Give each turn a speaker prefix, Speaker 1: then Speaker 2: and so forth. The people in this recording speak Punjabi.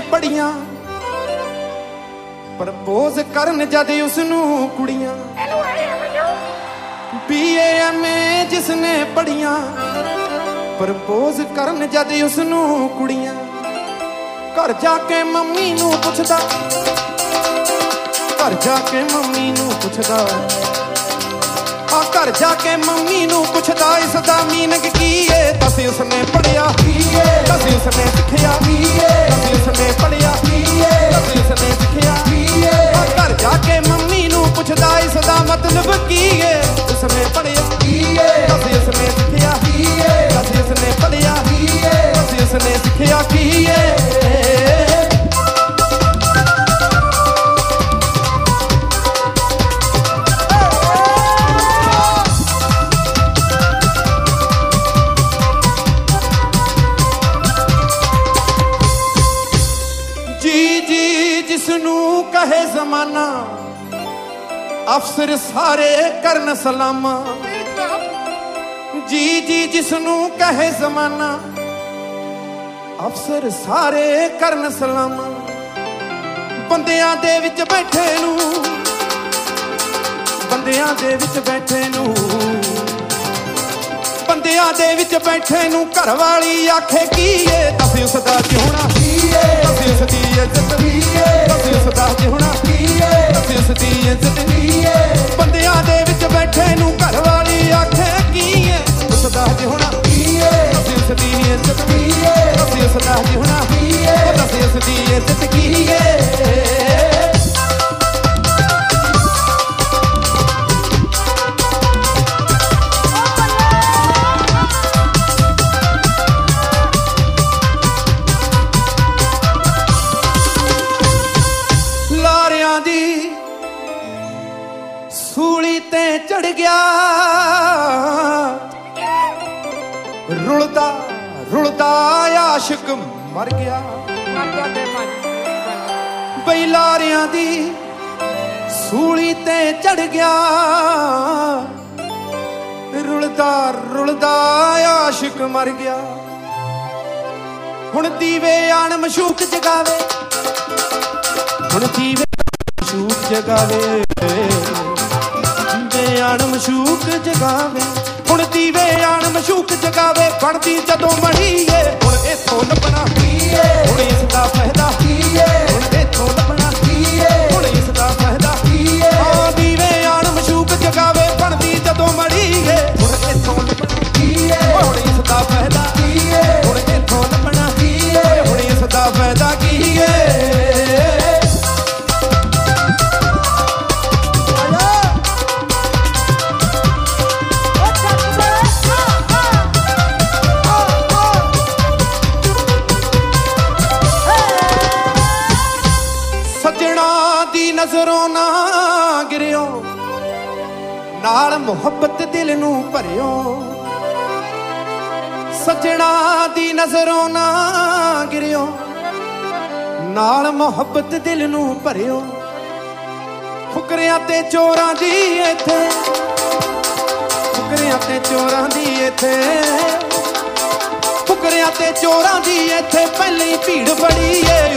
Speaker 1: ਪੜੀਆਂ ਪ੍ਰਪੋਜ਼ ਕਰਨ ਜਦ ਉਸਨੂੰ ਕੁੜੀਆਂ BA MA ਜਿਸਨੇ ਪੜੀਆਂ ਪ੍ਰਪੋਜ਼ ਕਰਨ ਜਦ ਉਸਨੂੰ ਕੁੜੀਆਂ ਘਰ ਜਾ ਕੇ ਮੰਮੀ ਨੂੰ ਪੁੱਛਦਾ ਘਰ ਜਾ ਕੇ ਮੰਮੀ ਨੂੰ ਪੁੱਛਦਾ ਆ ਘਰ ਜਾ ਕੇ ਮੰਮੀ ਨੂੰ ਪੁੱਛਦਾ ਇਸ ਦਾ ਮੀਨਿੰਗ ਕੀ ਏ ਦੱਸ ਉਸਨੇ ਪੜਿਆ ਕੀ ਏ ਦੱਸ ਉਸਨੇ ਸਿੱਖਿਆ ਕੀ ਏ ਦੱਸ ਉਸਨੇ ਪੜਿਆ ਕੀ ਏ ਦੱਸ ਉਸਨੇ ਸਿੱਖਿਆ ਕੀ ਏ ਆ ਘਰ ਜਾ ਕੇ ਮੰਮੀ ਨੂੰ ਪੁੱਛਦਾ ਇਸ ਦਾ ਮਤਲਬ ਕੀ ਏ ਉਸਨੇ ਪੜਿਆ ਕੀ ਏ ਦੱਸ ਉਸਨੇ ਸਿੱਖਿਆ ਕੀ ਏ ਦੱਸ ਉਸਨੇ ਪੜਿਆ ਕੀ ਏ ਦੱਸ ਉਸਨੇ ਸਿੱਖਿਆ ਕੀ ਏ ਜਿਸਨੂੰ ਕਹੇ ਜ਼ਮਾਨਾ ਅਫਸਰ ਸਾਰੇ ਕਰਨ ਸਲਾਮਾਂ ਜੀ ਜੀ ਜਿਸਨੂੰ ਕਹੇ ਜ਼ਮਾਨਾ ਅਫਸਰ ਸਾਰੇ ਕਰਨ ਸਲਾਮਾਂ ਬੰਦਿਆਂ ਦੇ ਵਿੱਚ ਬੈਠੇ ਨੂੰ ਬੰਦਿਆਂ ਦੇ ਵਿੱਚ ਬੈਠੇ ਨੂੰ ਬੰਦਿਆਂ ਦੇ ਵਿੱਚ ਬੈਠੇ ਨੂੰ ਘਰ ਵਾਲੀ ਆਖੇ ਕੀ ਏ ਦੱਸ ਉਸਦਾ ਜਿਉਣਾ ਕੀ ਏ ਦੱਸ ਉਸਦੀ ਇੱਜ਼ਤ ਕੀ ਏ ਦੱਸ ਉਸਦਾ ਜਿਉਣਾ ਕੀ ਏ ਦੱਸ ਉਸਦੀ ਇੱਜ਼ਤ ਕੀ ਏ ਬੰਦਿਆਂ ਦੇ ਵਿੱਚ ਬੈਠੇ ਨੂੰ ਘਰ ਵਾਲੀ ਆਖੇ ਕੀ ਏ ਉਸਦਾ ਜਿਉਣਾ ਕੀ ਏ ਦੱਸ ਉਸਦੀ ਇੱਜ਼ਤ ਕੀ ਏ ਦੱਸ ਉਸਦਾ ਜਿਉਣਾ ਕੀ ਏ ਦੱਸ ਉਸਦੀ ਇੱਜ਼ਤ ਕੀ ਏ ਸੂਲੀ ਤੇ ਚੜ ਗਿਆ ਰੁਲਦਾ ਰੁਲਦਾ ਆਸ਼ਿਕ ਮਰ ਗਿਆ ਬਈ ਲਾਰਿਆਂ ਦੀ ਸੂਲੀ ਤੇ ਚੜ ਗਿਆ ਰੁਲਦਾ ਰੁਲਦਾ ਆਸ਼ਿਕ ਮਰ ਗਿਆ ਹੁਣ ਦੀਵੇ ਆਣ ਮਸ਼ੂਕ ਜਗਾਵੇ ਹੁਣ ਦੀਵੇ ਮਸ਼ੂਕ ਜਗਾਵੇ ਆਣ ਮਸ਼ੂਕ ਜਗਾਵੇ ਹੁਣ ਦੀਵੇ ਆਣ ਮਸ਼ੂਕ ਜਗਾਵੇ ਬਣਦੀ ਜਦੋਂ ਮੜੀਏ ਹੁਣ ਇਥੋਂ ਲੱਭਣਾ ਕੀ ਏ ਹੁਣ ਇਸ ਦਾ ਫਾਇਦਾ ਕੀ ਏ ਹੁਣ ਇਥੋਂ ਲੱਭਣਾ ਕੀ ਏ ਹੁਣ ਇਸ ਦਾ ਫਾਇਦਾ ਕੀ ਏ ਆ ਦੀਵੇ ਆਣ ਮਸ਼ੂਕ ਜਗਾਵੇ ਬਣਦੀ ਜਦੋਂ ਮੜੀਏ ਹੁਣ ਇਥੋਂ ਲੱਭਣਾ ਕੀ ਏ ਹੁਣ ਇਸ ਦਾ ਫਾਇਦਾ ਕੀ ਏ ਹੁਣ ਇਥੋਂ ਲੱਭਣਾ ਕੀ ਏ ਹੁਣ ਇਸ ਦਾ ਫਾਇਦਾ ਕੀ ਏ ਨਜ਼ਰੋਂ ਨਾ ਗਿਰਿਓ ਨਾਲ ਮੁਹੱਬਤ ਦਿਲ ਨੂੰ ਭਰਿਓ ਸੱਜਣਾ ਦੀ ਨਜ਼ਰੋਂ ਨਾ ਗਿਰਿਓ ਨਾਲ ਮੁਹੱਬਤ ਦਿਲ ਨੂੰ ਭਰਿਓ ਫੁਕਰਿਆਂ ਤੇ ਚੋਰਾਂ ਦੀ ਇੱਥੇ ਫੁਕਰਿਆਂ ਤੇ ਚੋਰਾਂ ਦੀ ਇੱਥੇ ਫੁਕਰਿਆਂ ਤੇ ਚੋਰਾਂ ਦੀ ਇੱਥੇ ਪਹਿਲਾਂ ਹੀ ਭੀੜ ਬੜੀ ਏ